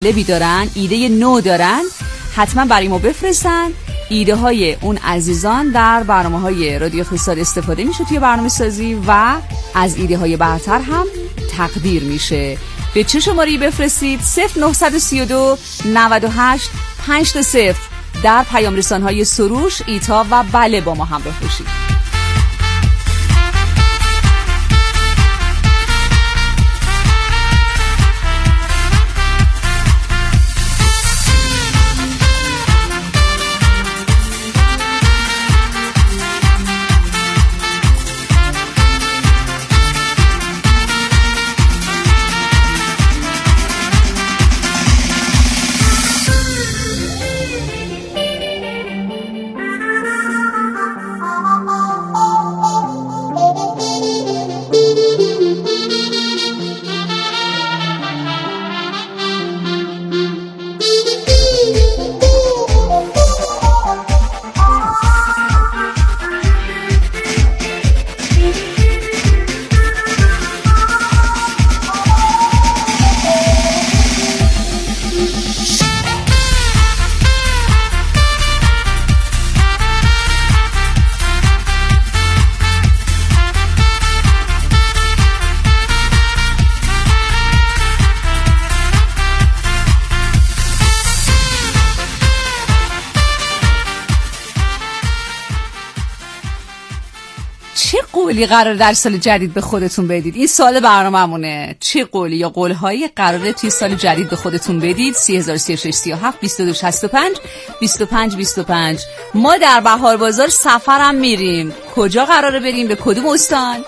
مطلبی دارن، ایده نو دارن، حتما برای ما بفرستن. ایده های اون عزیزان در برنامه های رادیو اقتصاد استفاده میشه توی برنامه سازی و از ایده های برتر هم تقدیر میشه. به چه شماره‌ای بفرستید؟ 0932 98 520 در پیام رسان‌های سروش، ایتا و بله با ما همراه باشید. چه قولی قرار در سال جدید به خودتون بدید؟ این سال برنامه‌مونه. چه قولی یا قول‌هایی قراره توی سال جدید به خودتون بدید؟ 3036 37 22 65 25 25. ما در بهار بازار سفرم میریم. کجا قراره بریم؟ به کدوم استان؟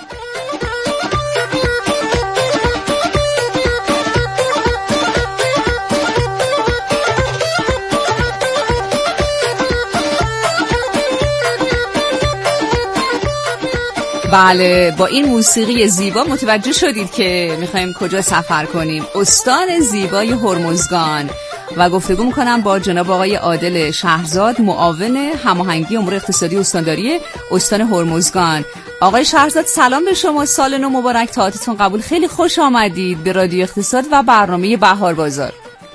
بله، با این موسیقی زیبا متوجه شدید که میخوایم کجا سفر کنیم. استان زیبای هرمزگان. و گفتگو میکنم با جناب آقای عادل شهرزاد، معاون هماهنگی امور اقتصادی استانداری استان هرمزگان. آقای شهرزاد سلام به شما، سال نو مبارک، تاعتتون قبول. خیلی خوش آمدید به رادیو اقتصاد و برنامه بهار بازار.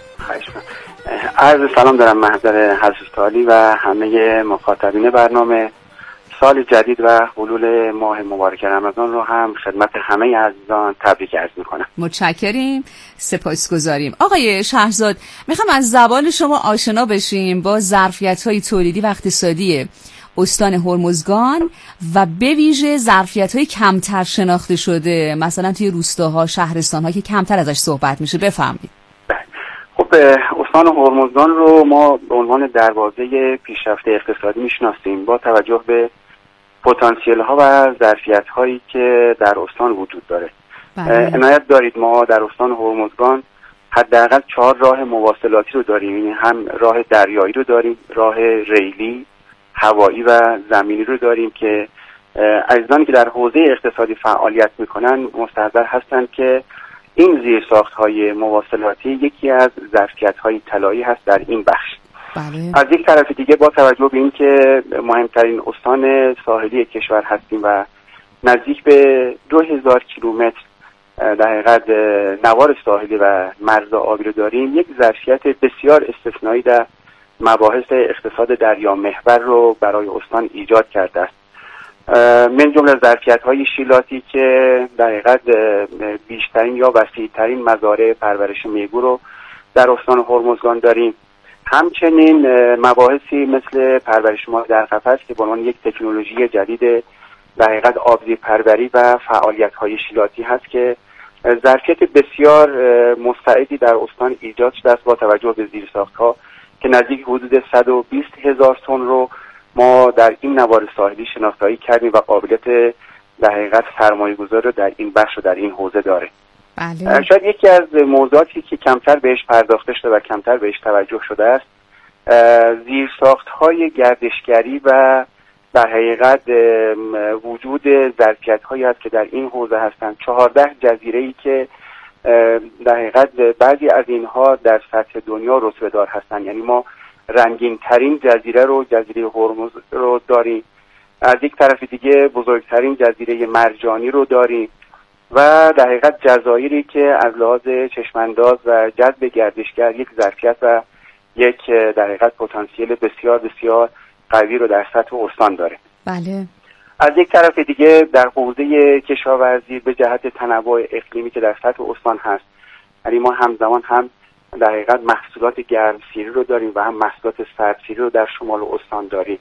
عرض سلام دارم محضر حضرت عالی و همه مخاطبین برنامه. سال جدید و حلول ماه مبارک رمضان رو هم خدمت همه عزیزان تبریک عرض میکنم. متشکریم، سپاسگزاریم. آقای شهرزاد، میخوام از زبان شما آشنا بشیم با ظرفیت‌های تولیدی و اقتصادی استان هرمزگان و به ویژه ظرفیت‌های کمتر شناخته شده، مثلا توی روستاها، شهرستان‌ها که کمتر ازش صحبت میشه. بفرمایید. خب استان هرمزگان رو ما به عنوان دروازه پیشرفت اقتصادی میشناسیم با توجه به پتانسیل ها و ظرفیت هایی که در استان وجود داره. عنایت دارید ما در استان هرمزگان حداقل 4 راه مواصلاتی رو داریم، یعنی هم راه دریایی رو داریم، راه ریلی، هوایی و زمینی رو داریم که عزیزانی که در حوزه اقتصادی فعالیت میکنن مستحضر هستند که این زیرساخت‌های مواصلاتی یکی از ظرفیت‌های طلایی هست در این بخش. بله. از یک طرف دیگه با توجه به اینکه مهمترین استان ساحلی کشور هستیم و نزدیک به 2000 کیلومتر در حقیقت نوار ساحلی و مرز آبی رو داریم، یک ظرفیت بسیار استثنایی در مباحث اقتصاد دریا محور رو برای استان ایجاد کرده است. من جمله ظرفیت‌های شیلاتی که در حقیقت بیشترین یا وسیع‌ترین مزارع پرورش میگو رو در استان هرمزگان داریم. همچنین مباحثی مثل پرورش ماهی در قفس که به عنوان یک تکنولوژی جدید در حقیقت آبزی پروری و فعالیت‌های شیلاتی هست که ظرفیت بسیار مستعدی در استان ایجاد شده است با توجه به زیرساخت‌ها که نزدیک حدود 120,000 تن رو ما در این نوار ساحلی شناسایی کردیم و قابلیت در حقیقت سرمایه‌گذاری رو در این بخش و در این حوزه داره. بله. شاید یکی از موضوعاتی که کمتر بهش پرداخته شده و کمتر بهش توجه شده است زیرساخت‌های گردشگری و در حقیقت وجود ظرفیت‌هایی است که در این حوزه هستند. 14 جزیره‌ای که در حقیقت بعضی از اینها در سطح دنیا رتبه دار هستند، یعنی ما رنگین ترین جزیره رو، جزیره هرمز رو داریم. از یک طرف دیگه بزرگترین جزیره مرجانی رو داریم و در حقیقت جزایری که از لحاظ چشمانداز و جذب گردشگر یک ظرفیت و یک در حقیقت پتانسیل بسیار بسیار قوی رو در سطح استان داره. بله. از یک طرف دیگه در حوزه کشاورزی به جهت تنوع اقلیمی که در سطح استان هست، یعنی ما همزمان هم در حقیقت محصولات گرمسیری رو داریم و هم محصولات سردسیری رو در شمال استان داریم.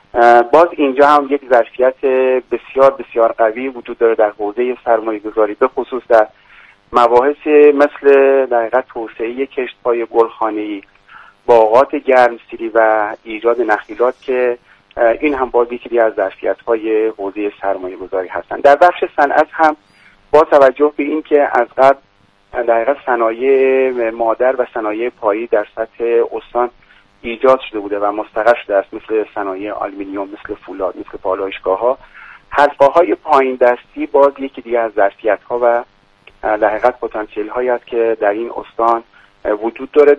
باز اینجا هم یک ظرفیت بسیار بسیار قوی وجود داره در حوزه سرمایه‌گذاری، به خصوص در مباحث مثل در حقیقت توسعه کشت‌های گلخانه‌ای، باغات گرمسیری و ایجاد نخیلات که این هم باز یکی از ظرفیت‌های حوزه سرمایه‌گذاری هستند. در بخش صنعت هم با توجه به این که از قبل در حقیقت صنایع مادر و صنایع پایه‌ای در سطح استان ایجاد شده بوده و مستقر شده است، مثل صنایع آلومینیوم، مثل فولاد، مثل پالایشگاه‌ها. حلقه‌های پایین دستی باز یکی دیگه از ظرفیت‌ها و در حقیقت پتانسیل‌هایی است که در این استان وجود داره،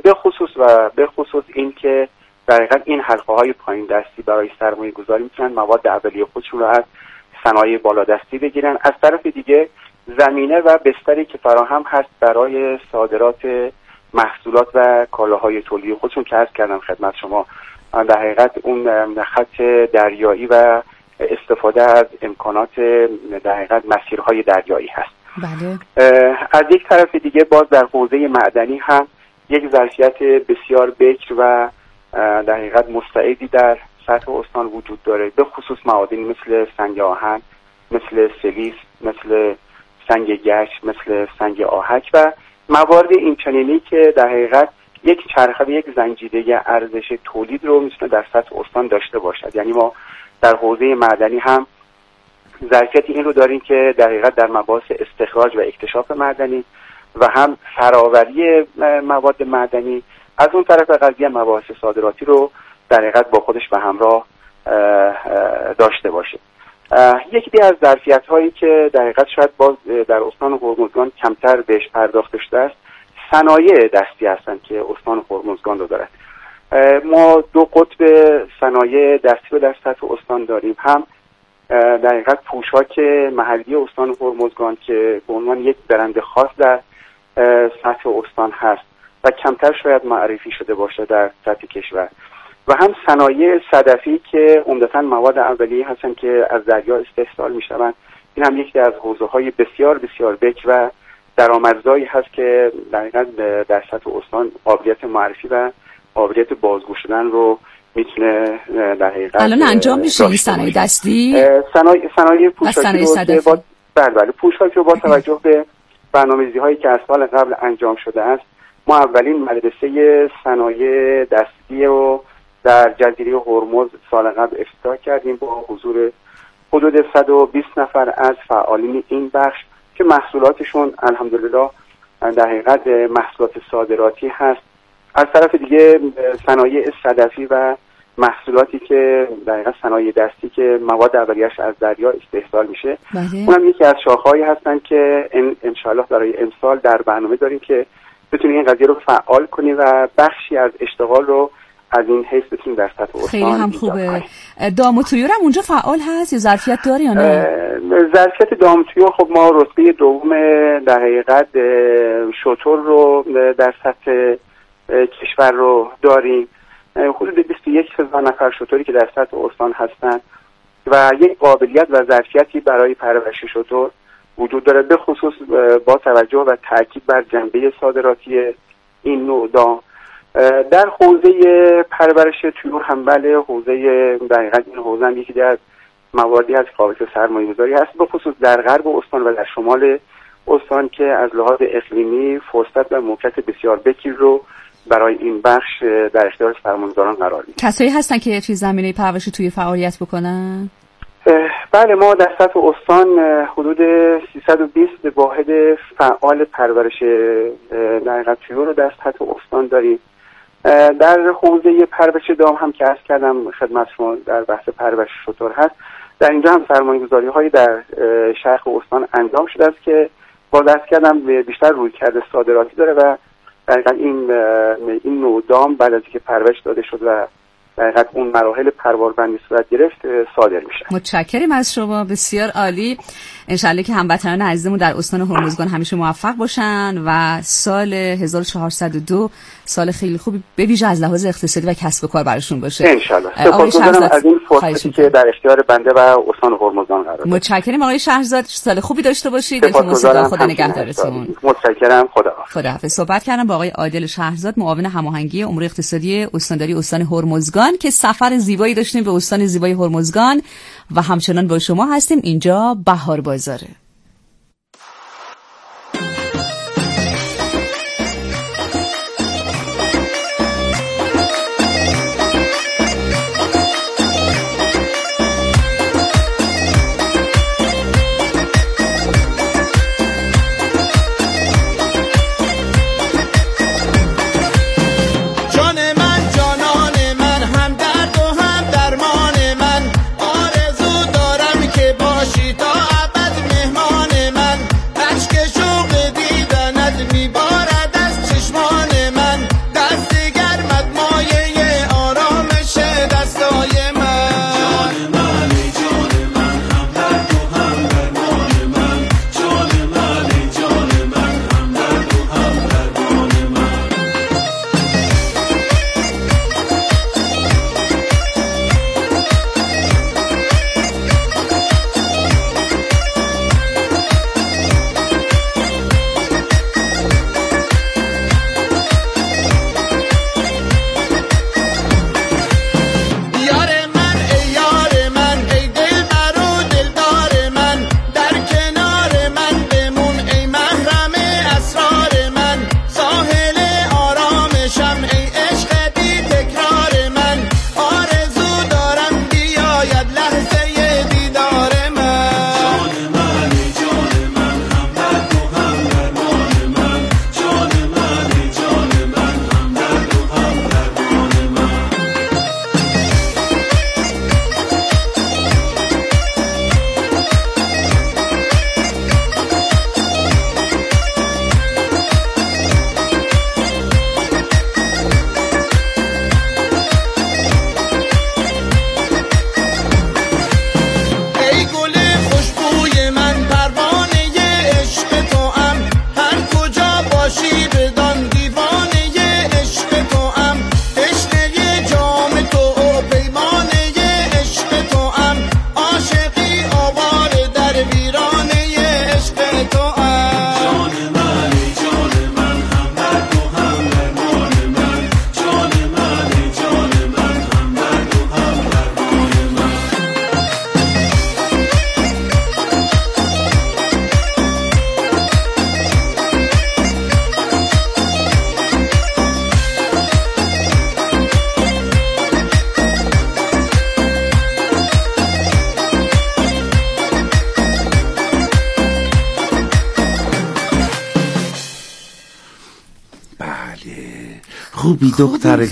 به خصوص این که در حقیقت این حلقه‌های پایین دستی برای سرمایه‌گذاری میتونن مواد اولیه خودشون رو از صنایع بالادستی بگیرن. از طرف دیگه زمینه و بستری که فراهم هست برای صادرات محصولات و کالاهای تولیدی خودشون که عرض کردم خدمت شما، در حقیقت اون خط دریایی و استفاده از امکانات در حقیقت مسیرهای دریایی هست. بله. از یک طرف دیگه باز در حوزه معدنی هم یک ظرفیت بسیار بکر و در حقیقت مستعدی در سطح استان وجود داره، به خصوص معادنی مثل سنگ آهن، مثل سلیس، مثل سنگ گچ، مثل سنگ آهک و موارد این چنینی که در حقیقت یک چرخه و یک زنجیره ارزش تولید رو میتونه در سطح استان داشته باشد. یعنی ما در حوزه معدنی هم ظرفیت این رو داریم که در حقیقت در مباحث استخراج و اکتشاف معدنی و هم فراوری مواد معدنی، از اون طرف قضیه مباحث صادراتی رو در حقیقت با خودش به همراه داشته باشه. یکی دیگه از ظرفیت‌هایی که در حقیقت شاید باز در استان هرمزگان کمتر بهش پرداخته شده است، صنایع دستی هستند که استان هرمزگان رو دارد. ما دو قطب صنایع دستی رو در سطح استان داریم، هم در حقیقت پوشاک محلی استان هرمزگان که به عنوان یک برند خاص در سطح استان هست و کمتر شاید معرفی شده باشه در سطح کشور، و هم صنایع صدفی که عمدتاً مواد اولیه هستن که از دریا استحصال میشوند. این هم یکی از حوزه‌های بسیار بسیار بکر و درآمدزایی هست که در حقیقت در سطح استان قابلیت معرفی و قابلیت بازگو شدن رو میتونه در حقیقت الان انجام میشه. این صنایع دستی، صنایع پوشاکی رو بله پوشاکی رو با توجه به برنامه‌ریزی‌هایی که از سال قبل انجام شده است، ما اولین مدرسه صنایع دستی رو در جزیره هرمز سال قبل افتتاح کردیم با حضور حدود 120 نفر از فعالین این بخش که محصولاتشون الحمدلله در حقیقت محصولات صادراتی هست. از طرف دیگه صنایع صدفی و محصولاتی که در حقیقت صنایع دستی که مواد اولیه‌اش از دریا استحصال میشه، اونم یکی از شاخه‌هایی هستن که ان شاءالله برای امسال در برنامه داریم که بتونیم این قضیه رو فعال کنیم و بخشی از اشتغال رو از این حیث بتونیم در سطح استان. خیلی هم خوبه. دام و طیور هم اونجا فعال هست یا ظرفیت داره یا نه؟ ظرفیت دام و طیور خب ما رتبه دوم در حقیقت شتر رو در سطح کشور رو داریم، حدود 21,000 نفر شتری که در سطح استان هستند و یک قابلیت و ظرفیتی برای پرورش شتر وجود داره، به خصوص با توجه و تاکید بر جنبه صادراتی این نوع دام. در حوزه پرورش طیور هم بله، حوزه در حقیقت این حوزه هم یکی از مواردی از قابلیت سرمایه‌گذاری هست، به خصوص در غرب استان و در شمال استان که از لحاظ اقلیمی فرصت و موقعیت بسیار بکیر رو برای این بخش در اختیار سرمایه‌گذاران قرار میده. کسایی هستن که توی زمینه پرورش توی فعالیت بکنن؟ بله، ما در سطح استان حدود 320 واحد فعال پرورش در حقیقت طیور رو در سطح استان داریم. در حوزه پرورش دام هم که عرض کردم خدمت شما در بحث پرورش شتر هست، در اینجا هم سرمایه‌گذاری‌هایی در شرق استان انجام شده است که باز عرض کردم بیشتر رویکرد صادراتی داره و دقیقاً این نوع دام بعد از اینکه پرورش داده شد و در حقیقت اون مراحل پروازبندی صورت گرفت صادر میشن. متشکریم از شما، بسیار عالی. انشالله که هموطنان عزیزمون در استان هرمزگان همیشه موفق باشن و سال 1402 سال خیلی خوبی به ویژه از لحاظ اقتصادی و کسب و کار براشون باشه انشالله. سپاسگزارم از این فرصتی که در اختیار بنده و استان هرمزگان قرار داد. متشکرم آقای شهرزاد، سال خوبی داشته باشید. دلتون خدا نگهدارتون. متشکرم. خداحافظ. صحبت کردم با آقای عادل شهرزاد، معاون هماهنگی امور اقتصادی استانداری استان هرمزگان که سفر زیبایی داشتیم به استان زیبای هرمزگان و همچنان با شما هستیم. اینجا بهار بازاره. خوبی دختر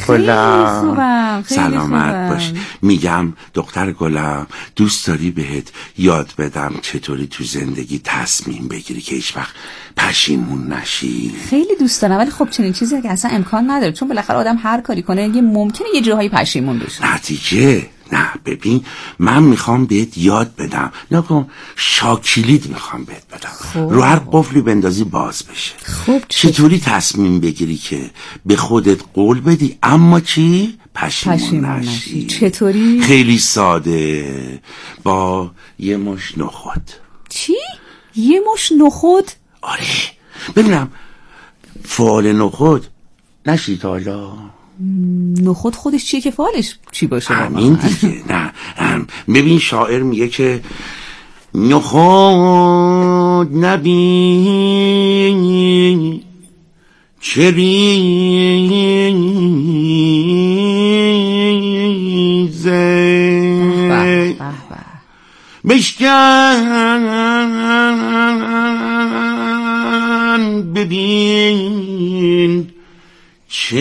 گلم؟ سلامت باش. میگم دختر گلم، دوست داری بهت یاد بدم چطوری تو زندگی تصمیم بگیری که هیچ وقت پشیمون نشی؟ خیلی دوست دارم، ولی خب چنین چیزی که اصلا امکان نداره، چون بالاخره آدم هر کاری کنه یه ممکنه یه جاهایی پشیمون بشه. نتیجه نه، ببین من میخوام بهت یاد بدم، نکن شاکلیت میخوام بهت بدم. خوب. رو هر قفلی بندازی باز بشه. خوب. چطوری تصمیم بگیری که به خودت قول بدی اما چی؟ پشیمون نشی. چطوری؟ خیلی ساده، با یه مش نخود. چی؟ یه مش نخود؟ آره، ببینم فعال نخود نشی تا حالا؟ نخود خودش چیه که فعالش چی باشه؟ همین دیگه. نه ببین شاعر میگه که نخود نبین چه ریزه بشکن ببین چه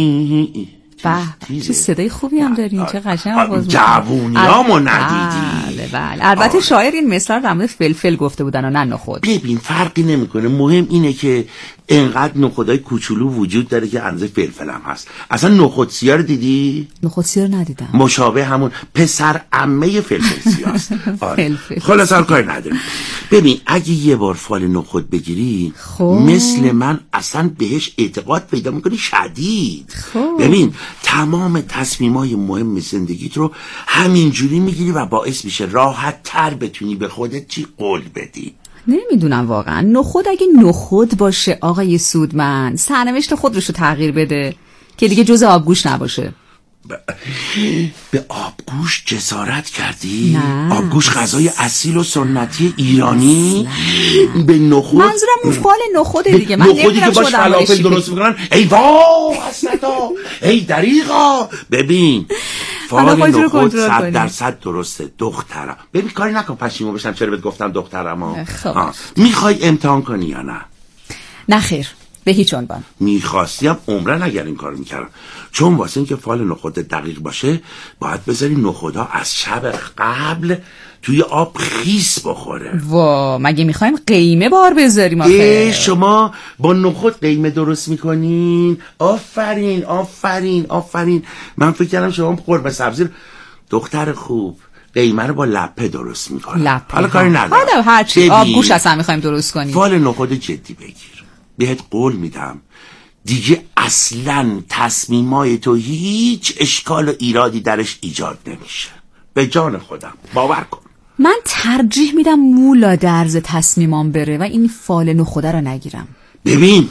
چه صدای خوبی هم دارین، چه قشنگ آواز جوونیامو ندیدی. بله بله. البته شاعر این مثال رو در مورد فلفل گفته بودن و نه نخود. ببین فرقی نمیکنه، مهم اینه که انقدر نخودای کوچولو وجود داره که اندازه فلفل هم هست. اصلا نخود سیاه رو دیدی؟ نخود سیاه رو ندیدم. مشابه همون پسر عمه فلفل سیاه است. خلاص هر کاری نداره. ببین اگه یه بار فال نخود بگیری مثل من اصلا بهش اعتقاد پیدا میکنی شدید. ببین تمام تصمیمای مهم زندگیت رو همینجوری میگیری و باعث میشه راحت تر بتونی به خودت چی قول بدی. نمیدونم واقعا نخود اگه نخود باشه آقای سودمند سرنوشت خودش رو تغییر بده که دیگه جز آبگوش نباشه. به آبگوش جسارت کردی؟ نه. آبگوش غذای اصیل و سنتی ایرانی به نخود. منظورم اون فال نخوده دیگه. من نخودی که باش فلافل درست میکنن. ای وای حسنتا ای دریغا. ببین فال نخود 100% درسته دخترم. ببین کاری نکن پشیمون بشم چرا بهت گفتم دخترم. میخوای امتحان کنی یا نه؟ نه خیر به هیچ عنوان. میخواستیم عمرن اگر این کار میکردم، چون واسه این که فال نخود دقیق باشه باید بذاری نخودا از شب قبل توی آب خیس بخوره. وا مگه میخوایم قیمه بار بذاریم آخه؟ شما با نخود قیمه درست میکنین؟ آفرین آفرین آفرین. من فکر کردم شما قرمه سبزی دختر خوب قیمه رو با لپه درست میکنه. حالا کاری نداره. حالا هرچی آبگوش اصلا میخوایم درست کنیم. فال نخود جدی بگیر، بهت قول میدم دیگه اصلاً تصمیمای تو هیچ اشکال و ایرادی درش ایجاد نمیشه. به جان خودم باور کن. من ترجیح میدم مولا درز تصمیمام بره و این فال نخوده رو نگیرم. ببین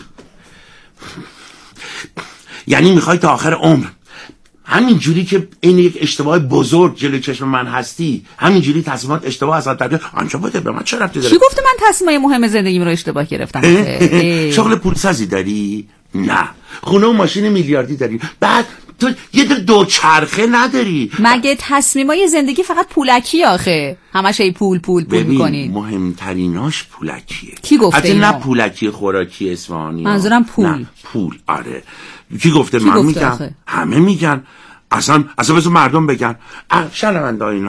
یعنی میخوای تا آخر عمر همین جوری که این یک اشتباه بزرگ جلوی چشم من هستی همین جوری تصمیمات اشتباه ازت درده انجام بده؟ به من چه ربطی داره؟ کی گفته من تصمیمای مهم زندگیم رو اشتباه گرفتم؟ شغل پولسازی داری؟ نه. خونه و ماشین میلیاردی داری؟ بعد تو یه دوچرخه نداری؟ مگه تصمیمای زندگی فقط پولکی آخه؟ همش ای پول میکنین. مهمتریناش پولکیه. کی گفته اینو؟ نه پولکی خوراکی اصفهانی. منظورم پول. نه پول. آره کی گفته؟ من میگم همه میگن. اصلا بذار مردم بگن. شنونده‌های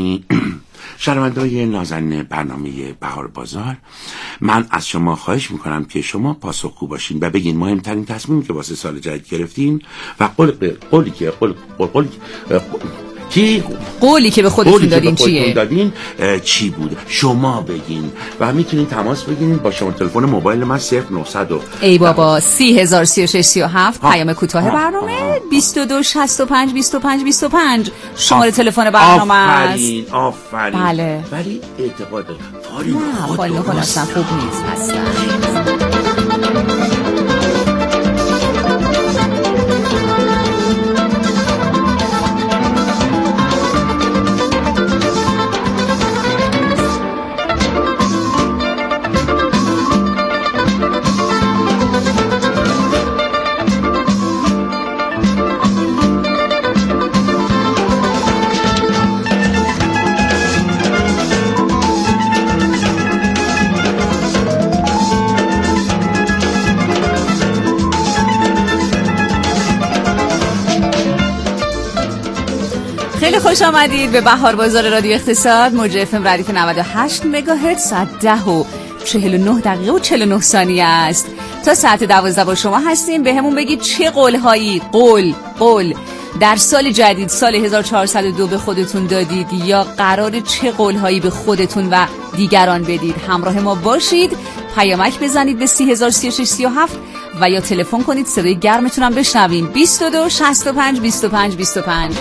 نازنین برنامه بهار بازار، من از شما خواهش میکنم که شما پاسخگو باشین و بگین مهمترین تصمیمی که واسه سال جدید گرفتین و قولی که به خودتون دادین چی بوده؟ شما بگین و میتونین تماس بگیرین با شماره تلفن موبایل من 0900 ای بابا 3003637 پیام کوتاه برنامه 22652525 شماره تلفن برنامه است. آفرین. بله. ولی اعتقاد دارم فال نخود اصلا خوب نیست اصلا. خیلی خوش آمدید به بهار بازار رادیو اقتصاد. موج اف ام ردیف 98 مگاهرتز. ساعت 10:49 و 49 ثانیه است. تا ساعت 12 با شما هستیم. به همون بگید چه قولهایی قول در سال جدید سال 1402 به خودتون دادید یا قرار چه قولهایی به خودتون و دیگران بدید. همراه ما باشید. پیامک بزنید به 3003637 و یا تلفن کنید صدای گرمتون هم بشنویم. 22652525.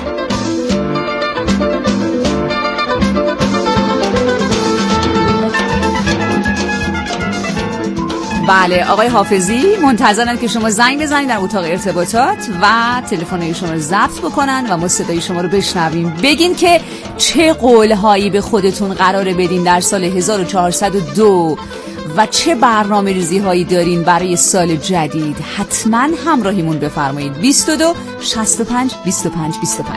بله آقای حافظی منتظرن که شما زنگ بزنید در اتاق ارتباطات و تلفن شما رو ضبط بکنن و ما صدای شما رو بشنویم. بگین که چه قولهایی به خودتون قراره بدین در سال 1402 و چه برنامه ریزی هایی دارین برای سال جدید. حتما همراهیمون بفرمایید. 22652525.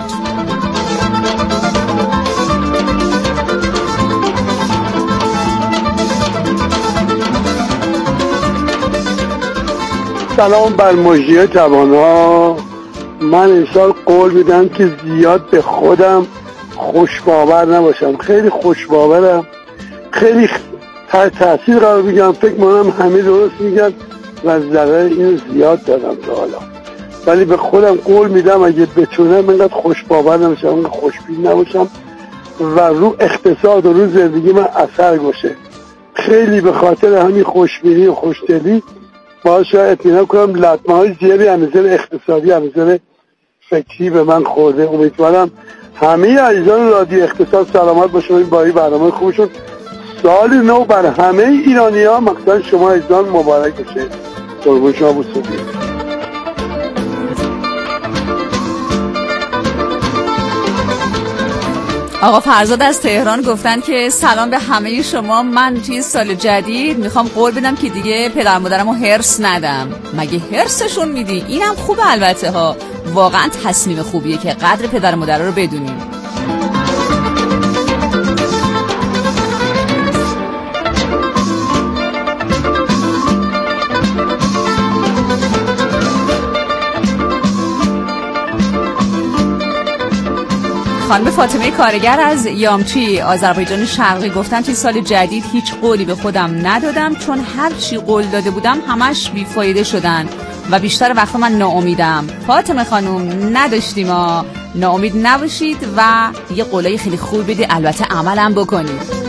سلام بر مجری جوان‌ها. من امسال قول میدم که زیاد به خودم خوشباور نباشم. خیلی خوشباورم، خیلی تاثیر قرار بگم. فکر میکنم همه درست میگن و ضرر اینو زیاد دادم تا حالا، ولی به خودم قول میدم اگه بتونم اینقدر خوشباور نباشم، اینقدر خوشبین نباشم و رو اقتصاد و رو زندگی من اثر گذاشته. خیلی به خاطر همین خوشبینی و خوشدلی باشه اطمینان کنم لطمه های زیادی از نظر اقتصادی از نظر فکری به من خورده. امیدوارم همه عزیزان رادیو اقتصاد سلامت باشن با این برنامه خوبشون. سال نو بر همه ایرانی ها مخصوصا شما عزیزان مبارک بشه. قربون شما بسید. آقا فرزاد از تهران گفتن که سلام به همه شما. من توی سال جدید میخوام قول بدم که دیگه پدر مادرمو هرس ندم. مگه هرسشون میدی؟ اینم خوبه البته ها، واقعا تصمیم خوبیه که قدر پدر مادر رو بدونیم. خانم فاطمه کارگر از یامچی آذربایجان شرقی گفتن توی سال جدید هیچ قولی به خودم ندادم، چون هر چی قول داده بودم همش بیفایده شدن و بیشتر وقت من ناامیدم. فاطمه خانم نداشتیم ناامید نباشید و یه قولای خیلی خوب بدید، البته عملم بکنید.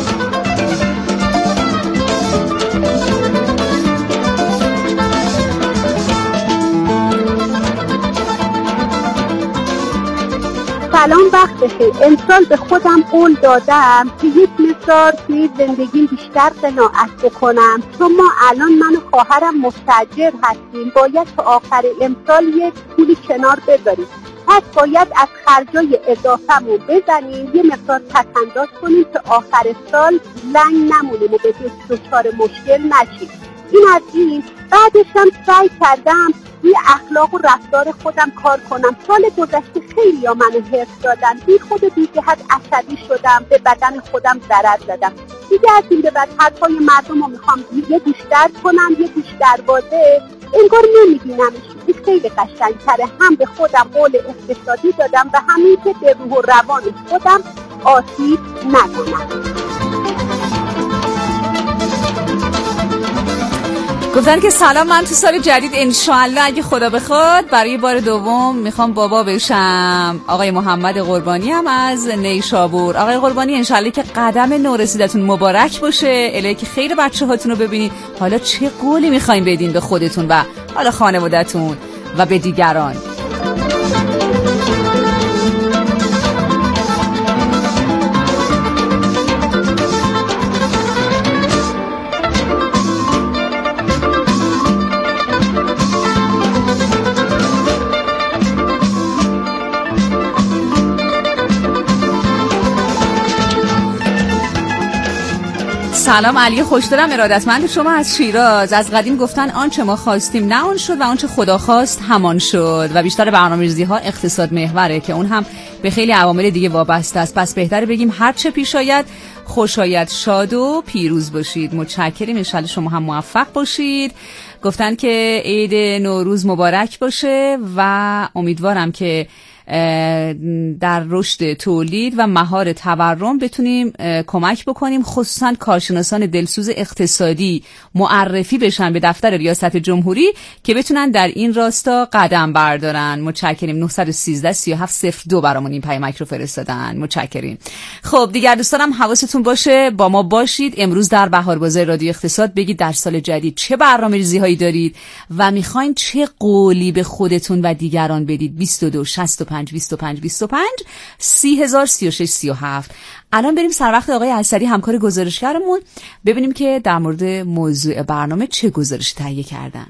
سلام، وقت بخیر. امسال به خودم قول دادم که یک مقدار توی زندگیم بیشتر قناعت بکنم، چون ما الان من و خواهرم مستاجر هستیم، باید تا آخر امسال یک پولی کنار بذاریم. پس باید از خرجای اضافه‌مون بزنیم، یه مقدار پس‌انداز کنیم که آخر سال لنگ نمونیم و به دچار مشکل نشیم. این از این. بعدش هم سعی کردم روی اخلاق و رفتار خودم کار کنم. سال گذشته خیلی ها منو حرص دادن، بی خود و بی جهت عصبی شدم، به بدن خودم ضرر زدم. دیگه از این به بعد حرفای مردم رو میخوام یه گوش درد کنم یه گوش دروازه، انگار نمیبینمش. این خیلی قشنگ‌تره. هم به خودم قول اقتصادی دادم و همین که به روح و روان خودم آسیب نکنم. گفتن که سلام، من تو سال جدید انشالله اگه خدا بخواد برای بار دوم میخوام بابا بشم. آقای محمد قربانی هم از نیشابور. آقای قربانی انشالله که قدم نورسیدتون مبارک باشه، الهی که خیر بچه هاتون رو ببینید. حالا چه قولی میخواین بدین به خودتون و حالا خانوادتون و به دیگران؟ سلام، علی خوشدارم، ارادتمند شما از شیراز. از قدیم گفتن آنچه ما خواستیم نه آن شد و آنچه خدا خواست همان شد و بیشتر برنامه‌ریزی ها اقتصاد محوره که اون هم به خیلی عوامل دیگه وابسته است. پس بهتره بگیم هر چه پیش آید خوش آید، شاد و پیروز باشید. متشکریم، ان شاءالله شما هم موفق باشید. گفتن که عید نوروز مبارک باشه و امیدوارم که در رشد تولید و مهار تورم بتونیم کمک بکنیم، خصوصا کارشناسان دلسوز اقتصادی معرفی بشن به دفتر ریاست جمهوری که بتونن در این راستا قدم بردارن. متشکریم. 913 3702 برامون این پیامک رو فرستادن. متشکریم. خب دیگر دوستانم حواستون باشه، با ما باشید. امروز در بهار بازار رادیو اقتصاد بگید در سال جدید چه برنامه‌ریزی هایی دارید و میخواین چه قولی به خودتون و دیگران بدید. 22 65 25 25 3036 37. الان بریم سر وقت آقای اسدی همکار گزارشگرمون ببینیم که در مورد موضوع برنامه چه گزارشی تهیه کردن.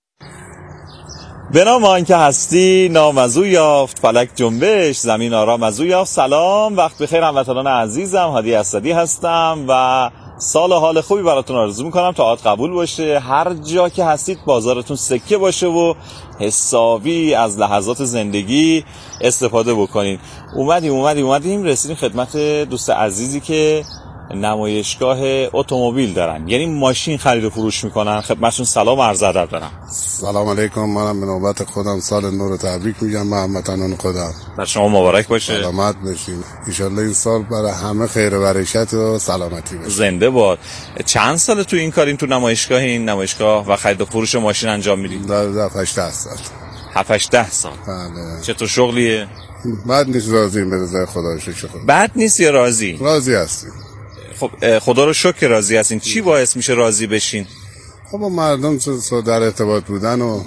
به نام آن که هستی نامزو یافت، فلک جنبش زمین آرامزو یافت. سلام، وقت بخیر هموطنان عزیزم. هادی اسدی هستم و سال حال خوبی براتون آرزو میکنم. طاعت قبول باشه، هر جا که هستید بازارتون سکه باشه و حسابی از لحظات زندگی استفاده بکنید. اومدیم رسیدیم خدمت دوست عزیزی که نمایشگاه اتومبیل دارن، یعنی ماشین خرید و فروش میکنن. خدمتشون سلام و عرض ادب دارم. سلام علیکم. منم به نوبت خودم سال نو رو تبریک میگم به هموطنان خودم. بر شما مبارک باشه. سلامت باشین. ان شاءالله این سال برای همه خیر و برکت و سلامتی باشه. زنده باد. چند ساله تو این کارین، تو نمایشگاه، این نمایشگاه و خرید و فروش ماشین انجام میدید؟ در 7-8 سال. 7-8 سال. بله. چطور شغلیه؟ بد نیست، راضیم به رضای خدا رو شکر. بد نیست یا راضی؟ راضی هستیم. خب خدا رو شکر راضی هستین. چی باعث میشه راضی بشین؟ خب مردم در ارتباط بودن و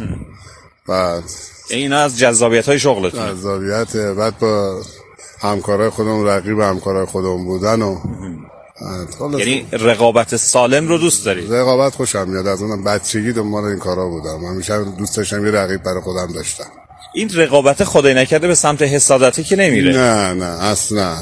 بعد اینا از جذابیت‌های شغلتون. جذابیت، بعد با همکارای خودمون، رقیب همکارای خودمون بودن و یعنی رقابت سالم رو دوست داری؟ رقابت خوشم میاد. از اونم بچگی دنبال این کارا بودم. همیشه دوست داشتم یه رقیب برای خودم داشتم. این رقابت خدای نکرده به سمت حسادتی که نمیره؟ نه اصلا.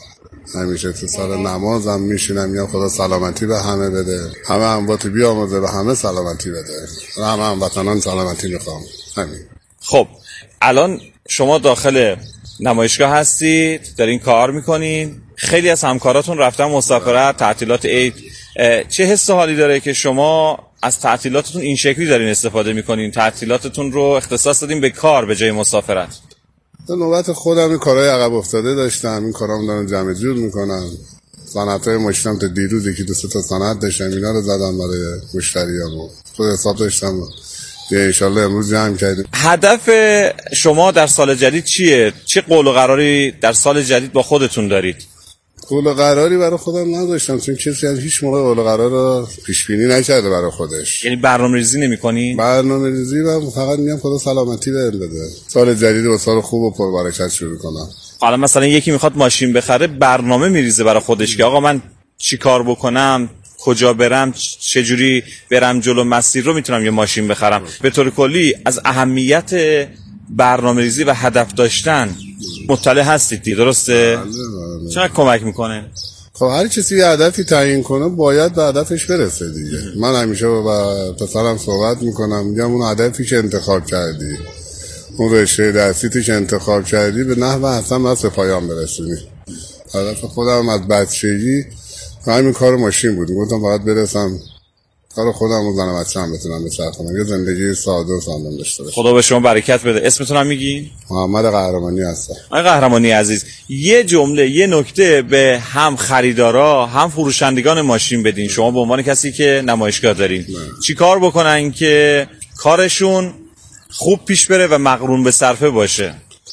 همیشه تو سال نمازم میشینم یا خدا سلامتی به همه بده، همه هموطن بیامرزه به همه سلامتی بده، همه هموطنان سلامتی میخوام. همین. خب الان شما داخل نمایشگاه هستید، دارین کار میکنین، خیلی از همکاراتون رفتن مسافرت، تعطیلات عید. چه حس و حالی داره که شما از تعطیلاتتون این شکلی دارین استفاده میکنین؟ تعطیلاتتون رو اختصاص دادین به کار به جای مسافرت. در نوبت خودم این کارهای عقب افتاده داشتم، این کارام دارم جمع جور میکنم. صنعت‌های ماشینم تا دیروز 1-2 تا صنعت داشتم، اینا رو زدم برای مشتریامو. خود حساب داشتم دیگه، ان شاءالله امروز جمع کردیم. هدف شما در سال جدید چیه؟ چه قول و قراری در سال جدید با خودتون دارید؟ قول و قراری برای خودم نداشتم، چون کسی از هیچ موقع قول و قرار رو پیش بینی نکرده برای خودش. یعنی برنامه‌ریزی نمی‌کنی؟ برنامه‌ریزی من فقط میگم خدا سلامتی بده، سال جدید و سال خوب و پربرکت شروع کنم. حالا مثلا یکی میخواد ماشین بخره، برنامه میریزه برای خودش که آقا من چی کار بکنم، کجا برم، چجوری برم جلو مسیر رو میتونم یه ماشین بخرم. به طور کلی از اهمیت برنامه‌ریزی و هدف داشتن مطلع هستید دیگه، درسته؟ چقدر کمک میکنه؟ خب هر کسی یه هدفی تعیین کنه باید به هدفش برسه دیگه. من همیشه با پسرم صحبت میکنم، میگم اون هدفی که انتخاب کردی، اون رشته درسی که انتخاب کردی، به نحو حسن باید به پایان برسونی. هدف خودم از بچگی همین کار ماشین بود، گفتم فقط برسم کار خودم و زن و بچه‌ام بتونم بچرخونم، یه زندگی ساده و سالم داشته باشم. خدا به شما برکت بده. اسمتون هم میگین؟ محمد قهرمانی هستم. آقای قهرمانی عزیز، یه جمله، یه نکته به هم خریدارا هم فروشندگان ماشین بدین، شما به عنوان کسی که نمایشگاه دارین. چی کار بکنن که کارشون خوب پیش بره و مقرون به صرفه باشه؟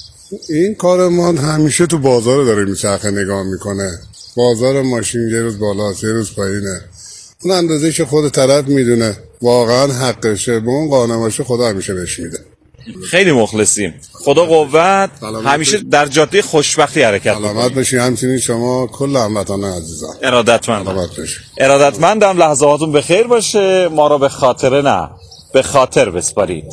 این کار ما همیشه تو بازار داره میچرخه، نگاه میکنه. بازار ماشین یه روز بالاست، یه روز پایینه. اون اندازه که خود طرف میدونه واقعا حقشه، به اون قانع باشه، خدا همیشه بهش میده. خیلی مخلصیم. خدا قوت. همیشه در جاده خوشبختی حرکت کنید. سلامت باشی. همچنین شما کل هموطنان عزیزم. ارادتمندم. لحظاتون بخیر باشه. ما را به خاطره نه، به خاطر بسپارید.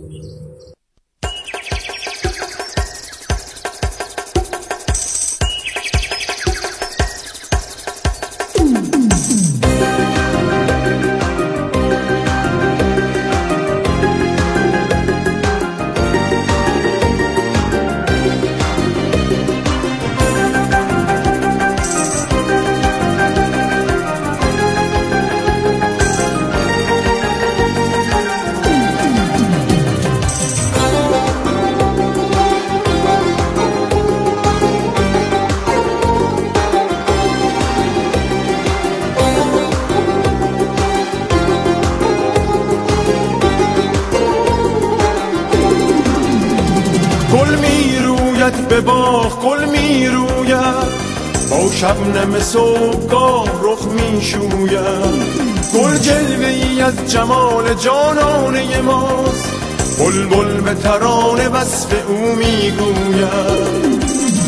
به باغ گل می روید، با شبنم صبحگاه رخ می شوید. گل جلوه‌ای از جمال جانانه ماست، بلبل به ترانه وصف او می گوید.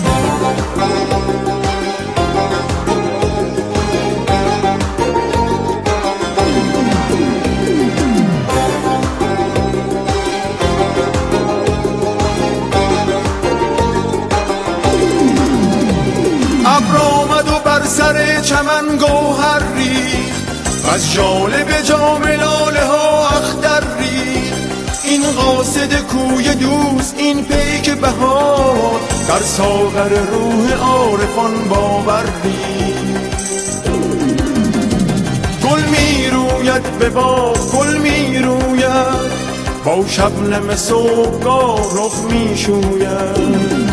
ابر آمد و بر سر چمن گوهر ریخت، از جالب جام لاله ها اختر ریخت. این قاصد کوی دوست، این پیک بهار، در ساغر روح عارفان باور ریخت. می روید به باغ، گل می روید با شبنم صبحگاه رخ می شوید.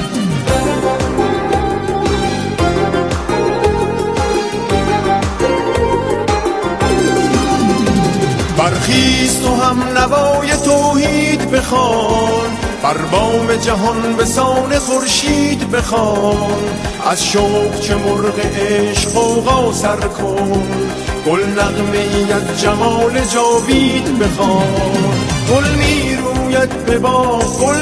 برخیز تو هم نوای توحید بخوان، بر بام جهان به سان خورشید بخوان. از شوق چه مرغ عشق غوغا سر کن، گل نغمه ای از جمال جاوید بخوان. گل می روید به باغ، گل